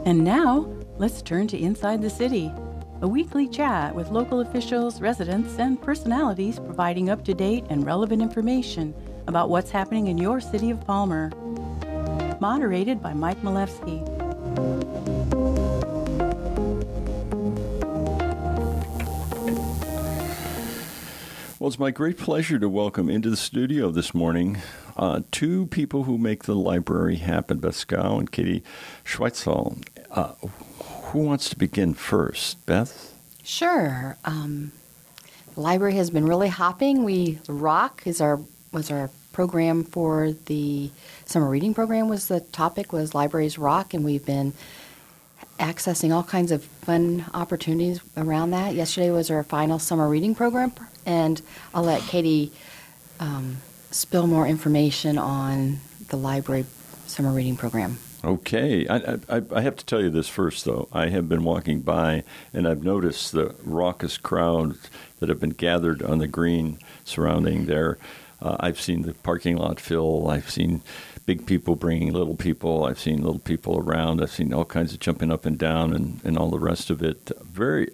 And now, let's turn to Inside the City, a weekly chat with local officials, residents, and personalities providing up-to-date and relevant information about what's happening in your city of Palmer. Moderated by Mike Malevsky. Well, it's my great pleasure to welcome into the studio this morning two people who make the library happen, Beth Scow and Katie Schweitzel. Who wants to begin first? Beth? Sure. The library has been really hopping. Rock was our program for the summer reading program. The topic was Libraries Rock, and we've been accessing all kinds of fun opportunities around that. Yesterday was our final summer reading program, and I'll let Katie spill more information on the library summer reading program. Okay. I have to tell you this first, though. I have been walking by, and I've noticed the raucous crowds that have been gathered on the green surrounding there. I've seen the parking lot fill. I've seen big people bringing little people. I've seen little people around. I've seen all kinds of jumping up and down and all the rest of it. Very,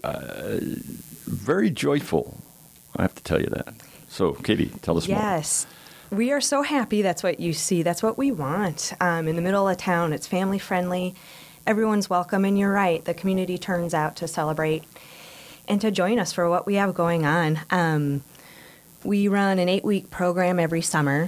very joyful, I have to tell you that. So, Katie, tell us more. Yes. We are so happy. That's what you see. That's what we want. In the middle of town, it's family friendly. Everyone's welcome, and you're right. The community turns out to celebrate and to join us for what we have going on. We run an 8-week program every summer,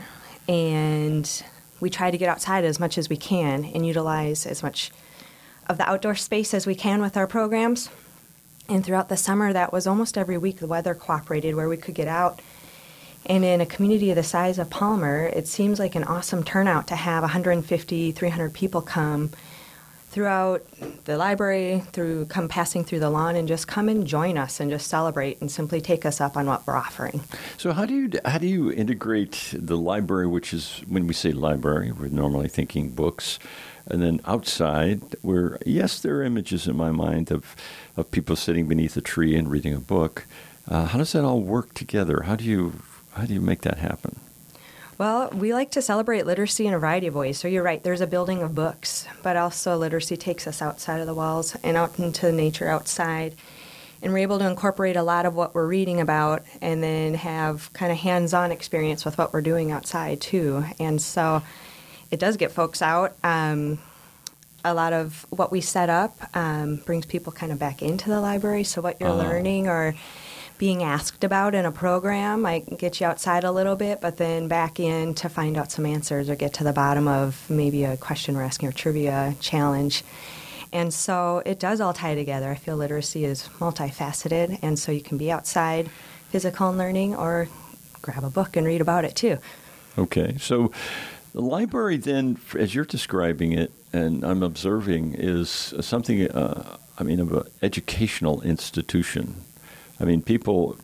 and we try to get outside as much as we can and utilize as much of the outdoor space as we can with our programs. And throughout the summer, that was almost every week the weather cooperated where we could get out. And in a community of the size of Palmer, it seems like an awesome turnout to have 150, 300 people come throughout the library, passing through the lawn, and just come and join us and just celebrate and simply take us up on what we're offering. So how do you integrate the library, which is, when we say library, we're normally thinking books, and then outside, where, yes, there are images in my mind of people sitting beneath a tree and reading a book. How does that all work together? How do you make that happen? Well, we like to celebrate literacy in a variety of ways. So you're right, there's a building of books, but also literacy takes us outside of the walls and out into nature outside. And we're able to incorporate a lot of what we're reading about and then have kind of hands-on experience with what we're doing outside, too. And so it does get folks out. A lot of what we set up brings people kind of back into the library. So what you're learning or being asked about in a program might get you outside a little bit, but then back in to find out some answers or get to the bottom of maybe a question we're asking or trivia challenge. And so it does all tie together. I feel literacy is multifaceted, and so you can be outside, physical learning, or grab a book and read about it too. Okay, so the library then, as you're describing it, and I'm observing, is something, of an educational institution. I mean, people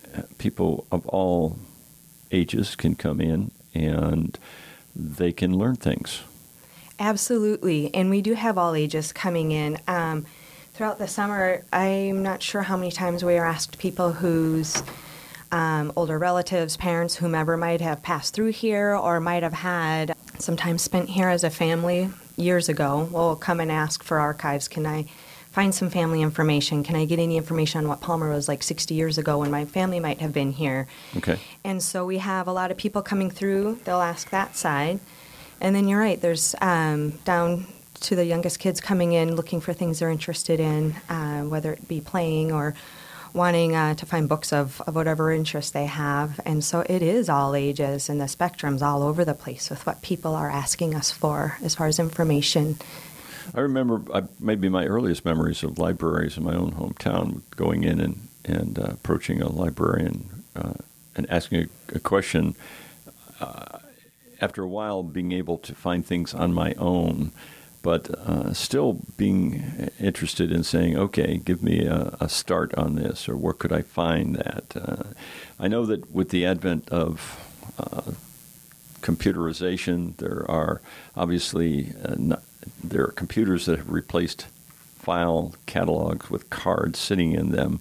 of all ages can come in and they can learn things. Absolutely. And we do have all ages coming in. Throughout the summer, I'm not sure how many times we are asked people whose older relatives, parents, whomever might have passed through here or might have had some time spent here as a family years ago will come and ask for archives. Can I find some family information? Can I get any information on what Palmer was like 60 years ago when my family might have been here? Okay. And so we have a lot of people coming through. They'll ask that side. And then you're right, there's down to the youngest kids coming in looking for things they're interested in, whether it be playing or wanting to find books of whatever interest they have. And so it is all ages, and the spectrum's all over the place with what people are asking us for as far as information. I remember maybe my earliest memories of libraries in my own hometown, going in and approaching a librarian and asking a question. After a while, being able to find things on my own, but still being interested in saying, okay, give me a start on this, or where could I find that? I know that with the advent of computerization, there are obviously there are computers that have replaced file catalogs with cards sitting in them,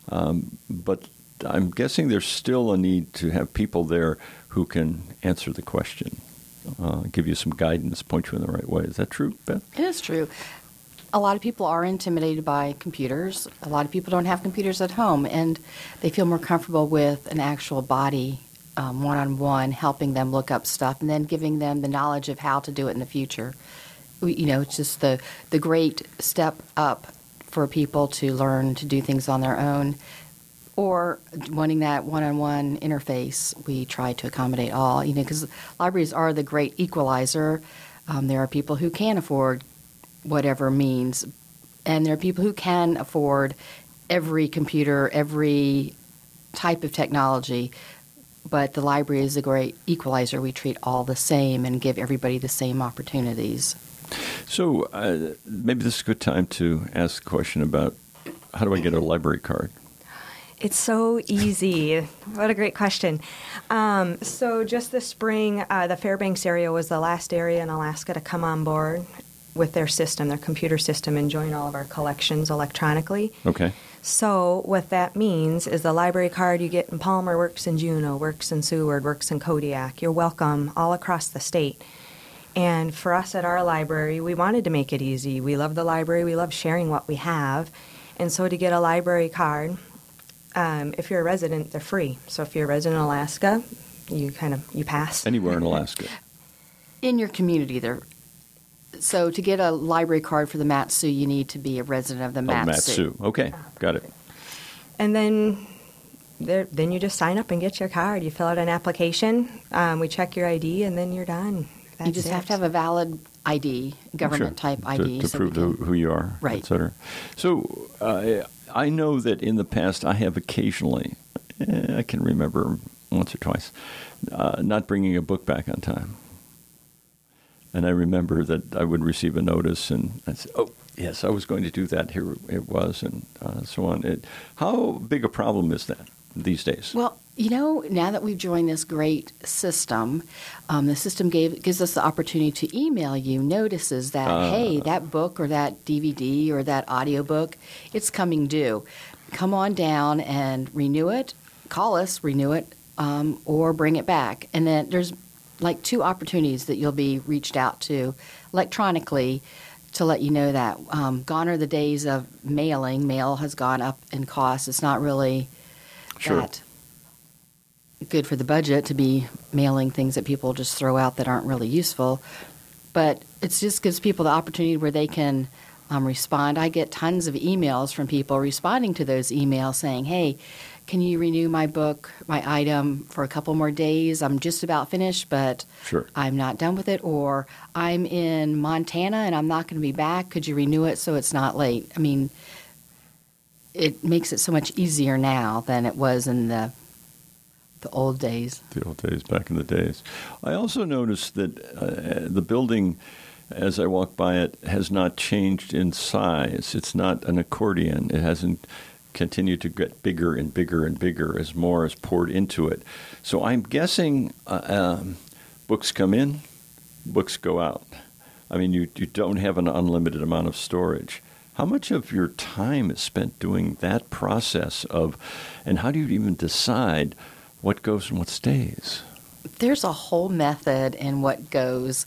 but I'm guessing there's still a need to have people there who can answer the question, give you some guidance, point you in the right way. Is that true, Beth? It is true. A lot of people are intimidated by computers. A lot of people don't have computers at home, and they feel more comfortable with an actual body one-on-one, helping them look up stuff and then giving them the knowledge of how to do it in the future. It's just the great step up for people to learn to do things on their own, or wanting that one-on-one interface. We try to accommodate all, because libraries are the great equalizer. There are people who can afford whatever means, and there are people who can afford every computer, every type of technology, but the library is a great equalizer. We treat all the same and give everybody the same opportunities. So maybe this is a good time to ask a question about how do I get a library card? It's so easy. What a great question. So just this spring, the Fairbanks area was the last area in Alaska to come on board with their system, their computer system, and join all of our collections electronically. Okay. So what that means is the library card you get in Palmer works in Juneau, works in Seward, works in Kodiak. You're welcome all across the state. And for us at our library, we wanted to make it easy. We love the library. We love sharing what we have. And so to get a library card, if you're a resident, they're free. So if you're a resident in Alaska, you pass. Anywhere in Alaska. In your community, so to get a library card for the Mat-Su, you need to be a resident of the Mat-Su. Okay, got it. And then you just sign up and get your card. You fill out an application. We check your ID, and then you're done. You just have to have a valid ID, government-type ID. To prove who you are, right. et cetera. So I know that in the past I have occasionally, I can remember once or twice, not bringing a book back on time. And I remember that I would receive a notice, and I'd say, oh, yes, I was going to do that. Here it was, and so on. How big a problem is that these days? Well, now that we've joined this great system, the system gives us the opportunity to email you notices that, hey, that book or that DVD or that audiobook, it's coming due. Come on down and renew it, call us, renew it, or bring it back. And then there's like 2 opportunities that you'll be reached out to electronically to let you know that. Gone are the days of mailing. Mail has gone up in cost. It's not really that good for the budget to be mailing things that people just throw out that aren't really useful. But it just gives people the opportunity where they can respond. I get tons of emails from people responding to those emails saying, hey, can you renew my book, my item, for a couple more days? I'm just about finished, but I'm not done with it. Or I'm in Montana and I'm not going to be back. Could you renew it so it's not late? I mean, it makes it so much easier now than it was in the old days. The old days, back in the days. I also noticed that the building, as I walk by it, has not changed in size. It's not an accordion. It hasn't continued to get bigger and bigger and bigger as more is poured into it. So I'm guessing books come in, books go out. I mean, you don't have an unlimited amount of storage. How much of your time is spent doing that process and how do you even decide what goes and what stays? There's a whole method in what goes.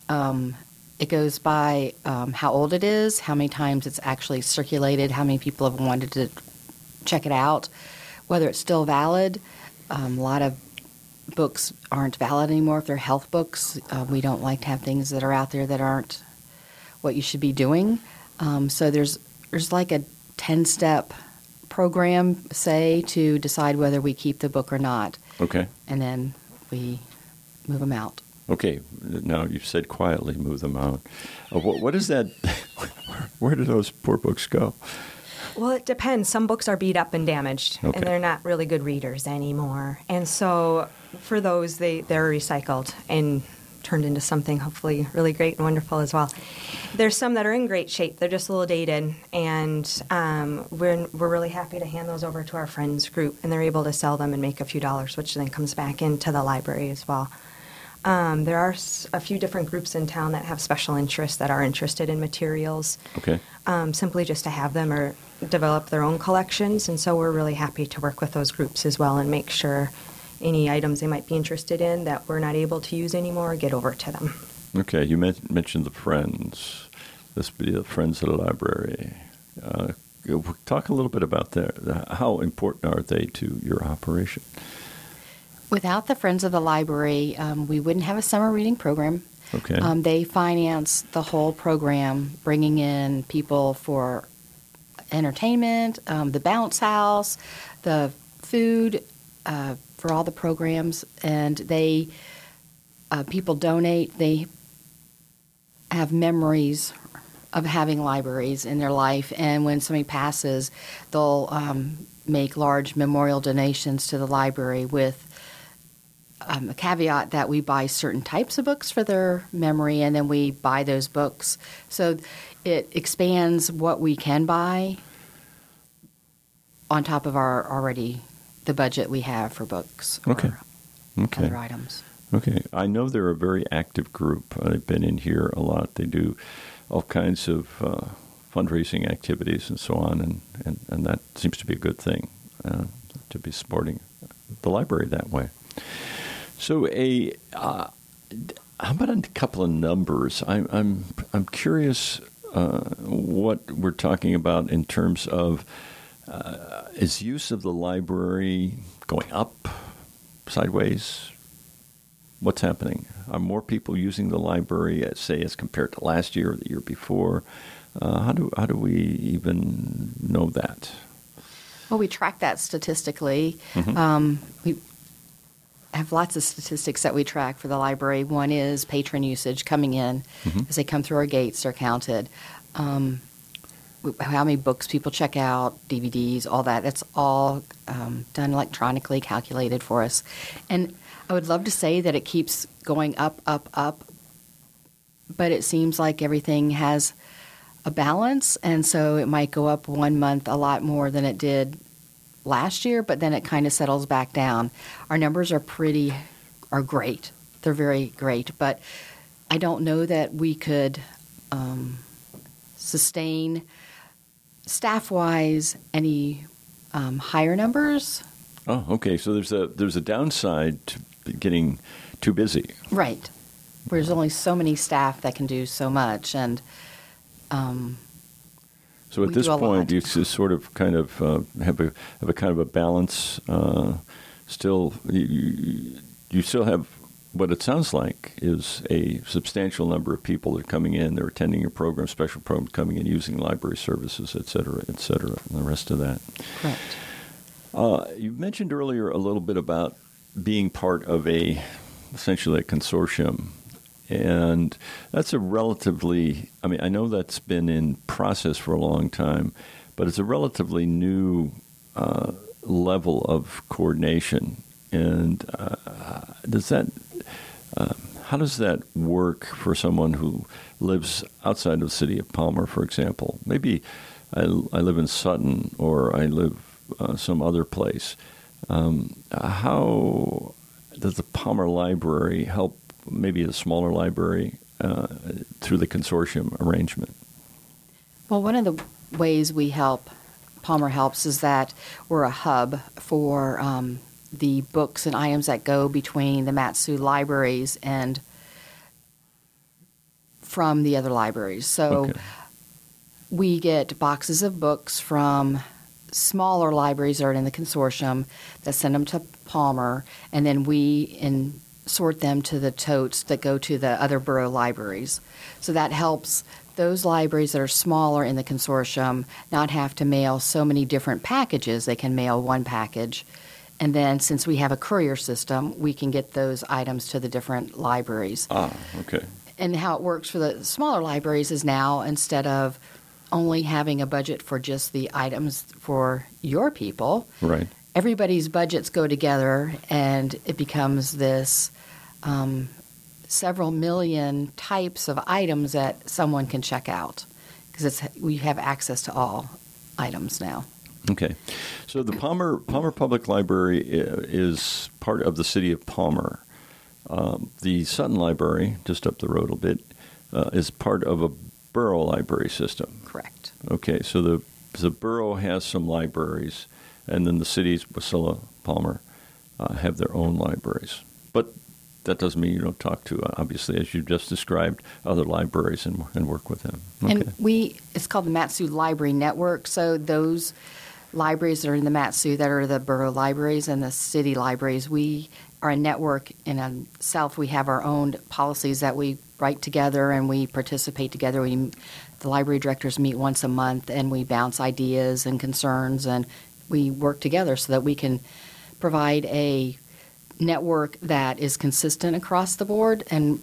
It goes by how old it is, how many times it's actually circulated, how many people have wanted to check it out, whether it's still valid. A lot of books aren't valid anymore if they're health books. We don't like to have things that are out there that aren't what you should be doing. So there's like a 10-step program, say, to decide whether we keep the book or not. Okay. And then we move them out. Okay. Now, you've said quietly move them out. What is that? Where do those poor books go? Well, it depends. Some books are beat up and damaged, and they're not really good readers anymore. And so for those, they're recycled and turned into something hopefully really great and wonderful as well. There's some that are in great shape. They're just a little dated, and we're really happy to hand those over to our friends group, and they're able to sell them and make a few dollars, which then comes back into the library as well. There are a few different groups in town that have special interests that are interested in materials, simply just to have them or develop their own collections, and so we're really happy to work with those groups as well and make sure any items they might be interested in that we're not able to use anymore get over to them. Okay, you mentioned the friends. This would be the Friends of the Library. Talk a little bit about that. How important are they to your operation? Without the Friends of the Library, we wouldn't have a summer reading program. Okay. They finance the whole program, bringing in people for entertainment, the bounce house, the food for all the programs, and they people donate. They have memories of having libraries in their life, and when somebody passes, they'll make large memorial donations to the library with a caveat that we buy certain types of books for their memory, and then we buy those books. So it expands what we can buy on top of our already the budget we have for books or other items. Okay. I know they're a very active group. I've been in here a lot. They do all kinds of fundraising activities and so on, and that seems to be a good thing, to be supporting the library that way. So, how about a couple of numbers? I'm curious what we're talking about in terms of is use of the library going up, sideways? What's happening? Are more people using the library, say, as compared to last year or the year before? How do we even know that? Well, we track that statistically. We have lots of statistics that we track for the library. One is patron usage coming in. As they come through our gates, they're counted. How many books people check out, DVDs, all that. That's all done electronically, calculated for us. And I would love to say that it keeps going up, up, up, but it seems like everything has a balance, and so it might go up one month a lot more than it did last year, but then it kind of settles back down. Our numbers are great. They're very great, but I don't know that we could sustain staff-wise any higher numbers. Oh, okay. So there's a downside to getting too busy. Right. There's only so many staff that can do so much, and so at this point, you sort of kind of have a kind of a balance. Still, you still have what it sounds like is a substantial number of people that are coming in. They're attending your program, special programs, coming in, using library services, et cetera, and the rest of that. Correct. You mentioned earlier a little bit about being part of essentially a consortium. And that's a relatively, I know that's been in process for a long time, but it's a relatively new level of coordination. And how does that work for someone who lives outside of the city of Palmer, for example? Maybe I live in Sutton or I live some other place. How does the Palmer Library help maybe a smaller library through the consortium arrangement? Well, one of the ways Palmer helps, is that we're a hub for the books and items that go between the Mat-Su libraries and from the other libraries. So we get boxes of books from smaller libraries that are in the consortium that send them to Palmer, and then we sort them to the totes that go to the other borough libraries. So that helps those libraries that are smaller in the consortium not have to mail so many different packages. They can mail one package. And then since we have a courier system, we can get those items to the different libraries. Okay. And how it works for the smaller libraries is now, instead of only having a budget for just the items for your people, right, everybody's budgets go together, and it becomes this several million types of items that someone can check out, because we have access to all items now. Okay. So the Palmer Public Library is part of the city of Palmer. The Sutton Library, just up the road a bit, is part of a borough library system. Correct. Okay, so the borough has some libraries, and then the cities, Wasilla, Palmer, have their own libraries. But that doesn't mean you don't talk to, obviously, as you just described, other libraries and work with them. Okay. And it's called the Mat-Su Library Network. So those libraries that are in the Mat-Su, that are the borough libraries and the city libraries, we are a network. In the South, we have our own policies that we write together and we participate together. The library directors meet once a month and we bounce ideas and concerns, and we work together so that we can provide a network that is consistent across the board. And,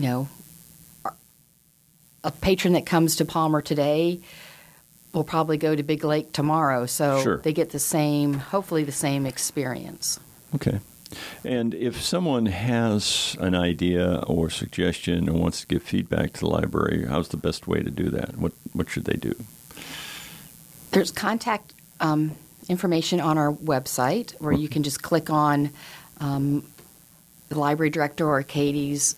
a patron that comes to Palmer today will probably go to Big Lake tomorrow. So Sure. They get hopefully the same experience. Okay. And if someone has an idea or suggestion and wants to give feedback to the library, how's the best way to do that? What should they do? There's contact information on our website where you can just click on the library director or Katie's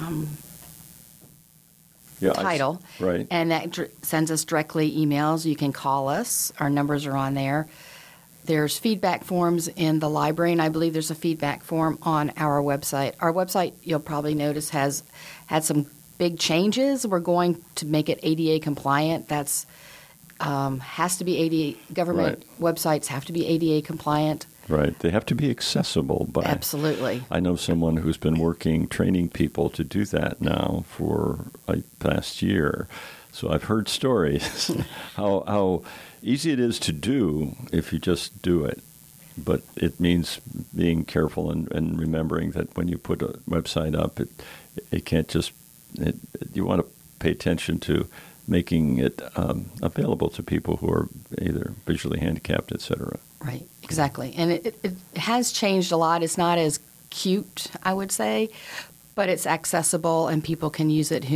title. Right. And that sends us directly emails. You can call us. Our numbers are on there. There's feedback forms in the library, and I believe there's a feedback form on our website. Our website, you'll probably notice, has had some big changes. We're going to make it ADA compliant. That's has to be ADA. Government websites have to be ADA compliant. Right. They have to be accessible. Absolutely. I know someone who's been training people to do that now for the past year. So I've heard stories how easy it is to do if you just do it. But it means being careful and remembering that when you put a website up, it can't just you want to pay attention to making it available to people who are either visually handicapped, et cetera. Right, exactly. And it has changed a lot. It's not as cute, I would say, but it's accessible and people can use it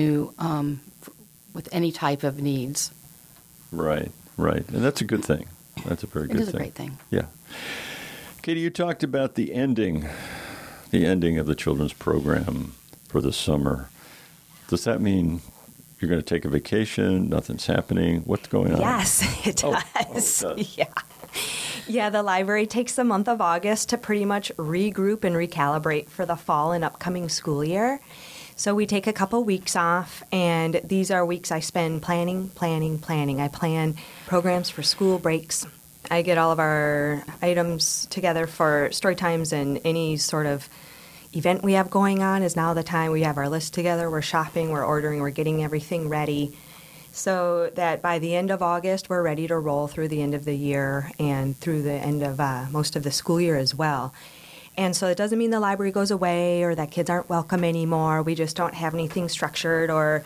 with any type of needs. Right. And that's a good thing. That's a very good thing. It is a great thing. Yeah. Katie, you talked about the ending of the children's program for the summer. Does that mean you're going to take a vacation? Nothing's happening? What's going on? Yes, it does. It does. Yeah, the library takes the month of August to pretty much regroup and recalibrate for the fall and upcoming school year. So we take a couple weeks off, and these are weeks I spend planning. I plan programs for school breaks. I get all of our items together for story times, and any sort of event we have going on is now the time. We have our list together, we're shopping, we're ordering, we're getting everything ready, so that by the end of August, we're ready to roll through the end of the year and through the end of most of the school year as well. And so it doesn't mean the library goes away or that kids aren't welcome anymore. We just don't have anything structured or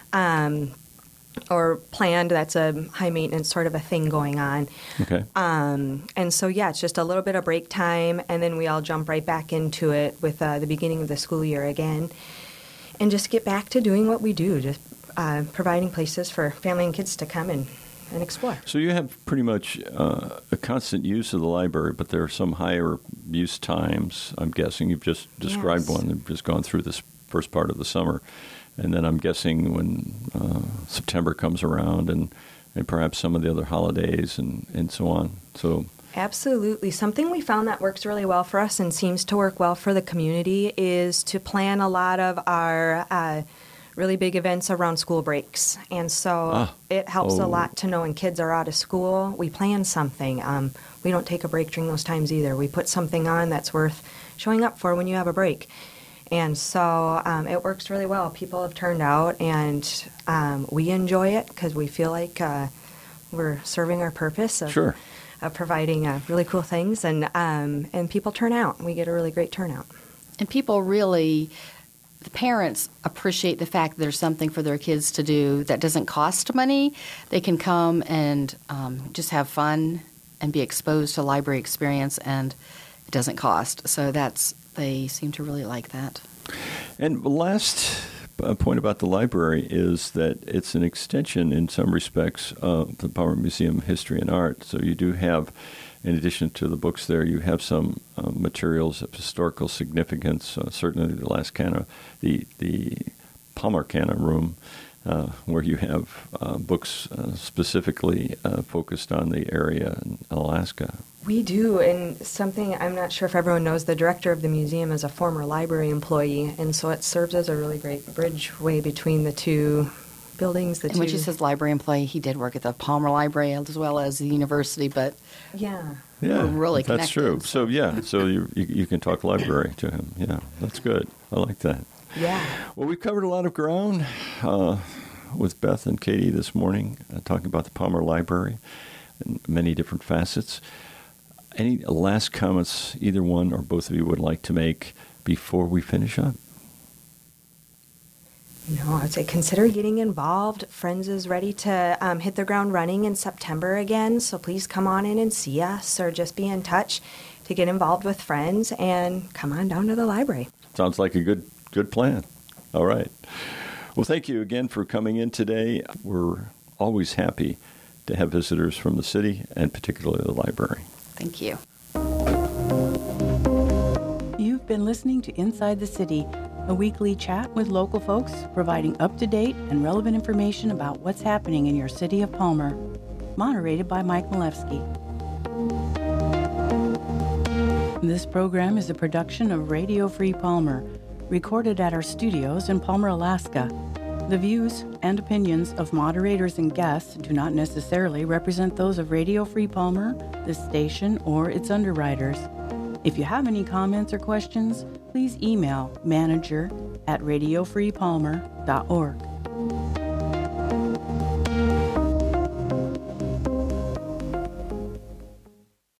planned. That's a high maintenance sort of a thing going on. Okay. And so, it's just a little bit of break time, and then we all jump right back into it with the beginning of the school year again, and just get back to doing what we do, just providing places for family and kids to come and explore. So you have pretty much a constant use of the library, but there are some higher use times. I'm guessing you've just described one and just gone through this first part of the summer. And then I'm guessing when September comes around and perhaps some of the other holidays and so on. So Absolutely. Something we found that works really well for us and seems to work well for the community is to plan a lot of our really big events around school breaks. And so it helps a lot to know when kids are out of school, we plan something. We don't take a break during those times either. We put something on that's worth showing up for when you have a break. And so it works really well. People have turned out, and we enjoy it because we feel like we're serving our purpose of providing really cool things, and people turn out. We get a really great turnout. And people really, the parents appreciate the fact that there's something for their kids to do that doesn't cost money. They can come and just have fun and be exposed to library experience, and it doesn't cost. So they seem to really like that. And the last point about the library is that it's an extension in some respects of the Palmer Museum of History and Art. So you do have, in addition to the books there, you have some materials of historical significance. Certainly the last Palmer Canna room where you have books specifically focused on the area in Alaska. We do, and something I'm not sure if everyone knows, the director of the museum is a former library employee, and so it serves as a really great bridgeway between the two buildings. And when she says library employee, he did work at the Palmer Library as well as the university, but yeah, we're really connected. That's true. So you can talk library to him. Yeah, that's good. I like that. Yeah. Well, we covered a lot of ground with Beth and Katie this morning, talking about the Palmer Library and many different facets. Any last comments either one or both of you would like to make before we finish up? No, I would say consider getting involved. Friends is ready to hit the ground running in September again, so please come on in and see us or just be in touch to get involved with Friends and come on down to the library. Sounds like a good plan. All right. Well, thank you again for coming in today. We're always happy to have visitors from the city and particularly the library. Thank you. You've been listening to Inside the City, a weekly chat with local folks providing up-to-date and relevant information about what's happening in your city of Palmer. Moderated by Mike Malewski. This program is a production of Radio Free Palmer, recorded at our studios in Palmer, Alaska. The views and opinions of moderators and guests do not necessarily represent those of Radio Free Palmer, the station, or its underwriters. If you have any comments or questions, please email manager@radiofreepalmer.org.